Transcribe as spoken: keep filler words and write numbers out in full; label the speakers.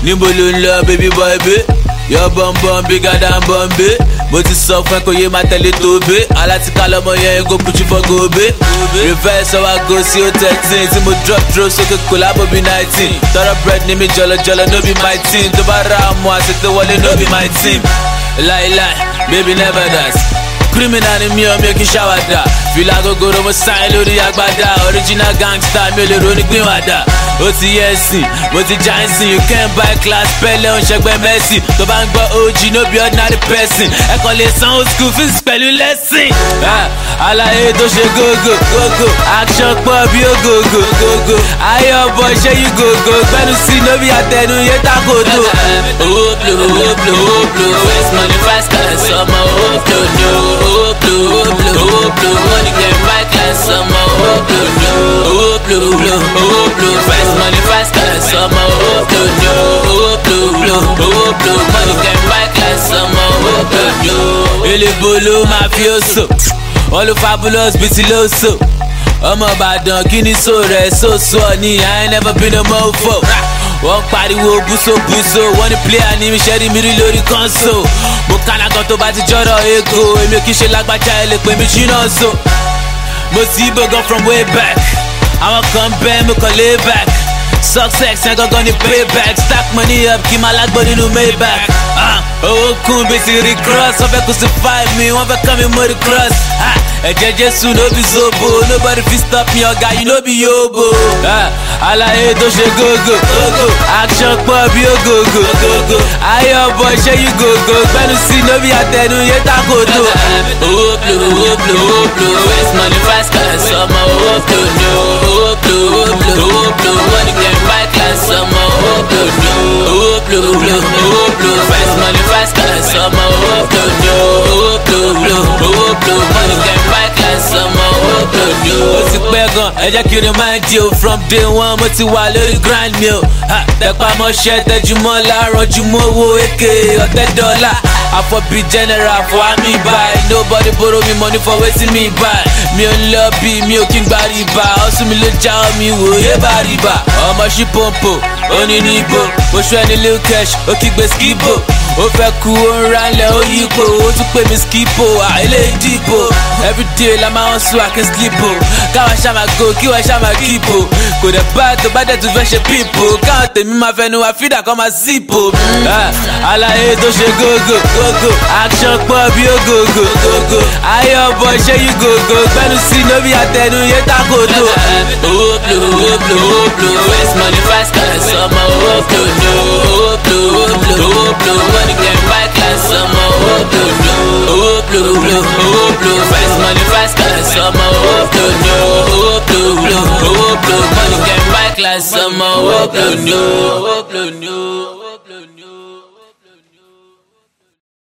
Speaker 1: níbo ló ń lọ baby boy bé. Your bum bum bigger than Bombay. Mo ti sọ fún ẹ kò yé máa tẹ̀lé tóbe. Alátíká lọmọ yẹn go put you for gobe. Reverse ọwọ́ àgọ́ sí o thirteen. Tí mo drop throw sókè collabo bí nineteen. Tọrọ bread ní mi jọlọjọlọ no be my team. Tó bá ra àmọ́ àtètè wọlé no be my team. Láíláí baby never dance. Criminal ni mi ò mi ò kí n ṣàwàdà. Fìlà gogoro mo sáyé lórí agbádá. Original gangster mi ò lè ronú gbìn wàdà. Ó ti yẹ ẹ̀sìn, mo ti já ẹ̀sìn. You can't buy class pẹ́lẹ́ òun ṣẹgbẹ́ Messi. Tó bá ń gbọ́ O G no be ordinary person. Ẹ kàn lè sanwó school fees pẹ̀lú lẹ́sìn. Àlàyé tó ṣe gógó gógó. Action pọ̀ bí ògógó gógó. Ayé ọ̀bọ̀ ṣé yí gógó. Gbẹ́nu sí no be àtẹnu yé takoto.
Speaker 2: Owó blow, owó blow, owó blow. Fast money fast cash ọmọ owó blow ni o. Owó blow, owó blow, owó blow. Money can buy class ọmọ owó blow ni o. Owó blow, blow, owó blow. Fast money fast cash ọmọ owó blow ni o. Owó blow, blow, owó blow. Money can buy class ọmọ owó blow ni o.
Speaker 1: Elébolo mafioso, wọ́n ló fabulous bíi ti lóso. Ọmọ Ìbàdàn kí ni so rẹ̀ sóso ni I ain't never been a mofo. Wọ́n pariwo búṣobúṣo, wọ́n ní player ní mi ṣẹ́rí mi rí lórí console. Mo kánà kan tó bá ti jọ́rọ̀ ego, èmi ò kí ṣe lágbájá ẹ lè pè mí ṣínà so. Mo ti bó gan from way back, àwọn kan bẹ́ẹ̀ mo kàn lay back. Success yẹn gangan ni payback, stack money up kí máa lágbó nínú Maybach. Owó kún bí ti rí cross, wọ́n fẹ́ crucify mi, wọ́n fẹ́ kán mi mọ́ rí cross. Ẹ̀jẹ̀ Jésù no be zobo, nobody fit stop me ọ̀gá you no be yobo. Àlàyé tó ṣe gógó gógó, action pọ̀ bí ògógó gógó. Ayé ọ̀bọ̀ ṣé yí gógó, gbẹ́nu sí no be àtẹnu yé takoto.
Speaker 2: Owó blow, owó blow, owó blow. Fast money fast cash ọmọ owó blow ni o. Owó blow, owó blow, owó blow. Money can buy class ọmọ owó blow ni o. Owó blow, blow, owó blow. Fast money fast cash ọmọ owó blow ni o. Owó blow, blow, owó blow. Money can buy class ọmọ owó blow ni o.
Speaker 1: Ó ti pẹ́ gan, ẹ jẹ́ kí n remind you from day one mo ti wà lórí grind mi o. Tẹpá mọ́ṣẹ́ tẹjúmọ́ láàárọ̀ jùmọ̀ owó èké ọ̀tẹ́ dọ́là. Afọbi general for me buy. Nobody borrow me money for wetin me buy. Mi ò ń lọ bí mi ò kí n gba rìbá. Ọ̀sùn mi ló já omi wò yé bá rìbá. Ọmọ ṣí pọ́ǹpù, ó ní níbo. Oṣù ẹni lil cash, ó kígbe skibo. Ó fẹ́ kú ó ń rálẹ̀ ó yípo. Ó tún pè mí skipo, àìlè ìdìbò. Everyday la máa ń sùn àkín slipo. Káwọn ṣá máa go, kí wọ́n ṣá máa kípo. Kò dẹ̀ bá tó bá dẹ̀ tún fẹ́ ṣe pípo. Káwọn tèmi máa fẹnu wa fídà kọ́ máa sípò. Àlàyé tó ṣe gógó gógó, action pọ̀ bí ògógó gógó. Ayé ọ̀bọ̀ ṣé yí gógó, gbẹ́nu sí no be àtẹnu yé takoto.
Speaker 2: Owó blow, owó blow, owó blow. Fast money fast cash ọmọ owó blow ni o. Owó blow, owó blow, owó blow. Money can buy class ọmọ owó blow ni o. Owó blow, blow, owó blow. Fast money fast cash ọmọ owó blow ni o. Owó blow, blow, owó blow. Money can buy class ọmọ owó blow ni o. Owó blow ni o.